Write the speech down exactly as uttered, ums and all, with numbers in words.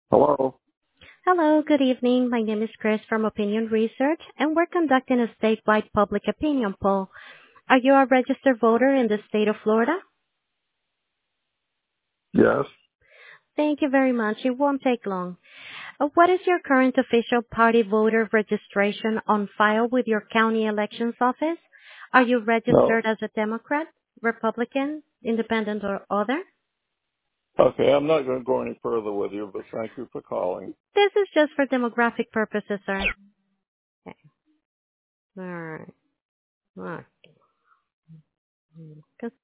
Hello? Hello, good evening. My name is Chris from Opinion Research, and we're conducting a statewide public opinion poll. Are you a registered voter in the state of Florida? Yes. Thank you very much. It won't take long. Uh, What is your current official party voter registration on file with your county elections office? Are you No. registered as a Democrat, Republican, Independent, or other? Okay, I'm not going to go any further with you, but thank you for calling. This is just for demographic purposes, sir. Okay. All right. All right.